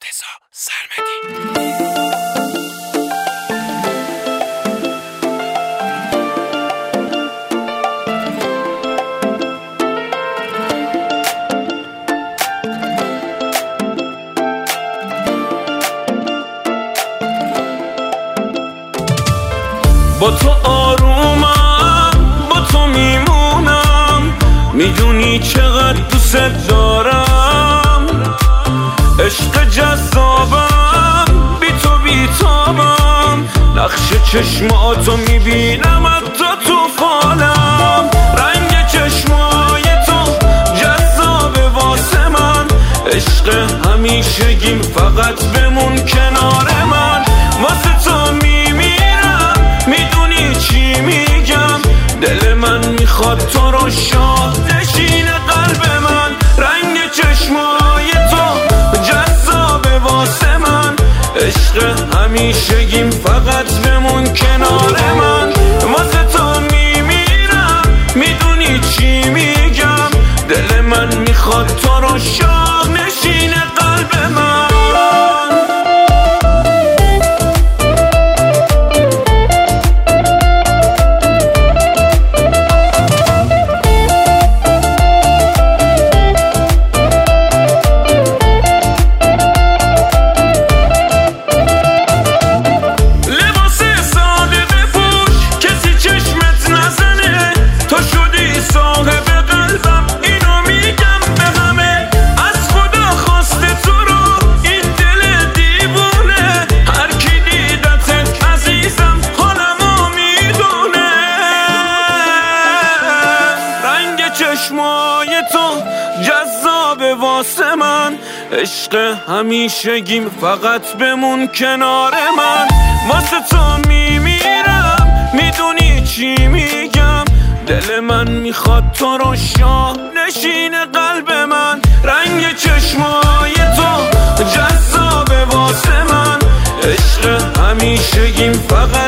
مرتضی سرمدی. با تو آرومم، با تو میمونم، میدونی چقدر دوست دارم. عشق جذابم، بی تو بیتابم، نقش چشماتو میبینم حتی تو فالم. رنگ چشمای تو جذابه واسه من، عشق همیشگیم فقط بمون کنار من. واسه تو میمیرم، میدونی چی میگم، دل من میخواد تو رو شاد نشین قلب من. رنگ چشمای تو جذابه واسه من، عشق همیشگیم فقط بمون کنار من. واسه تو میمیرم، میدونی چی میگم، دل من میخواد تو رو شاد نشین قلب من. چشمای تو جذابه واسه من، عشق همیشگیم فقط بمون کنار من. واسه تو میمیرم، میدونی چی میگم، دل من میخواد تو رو شاه نشین قلب من. رنگ چشمای تو جذابه واسه من، عشق همیشگیم فقط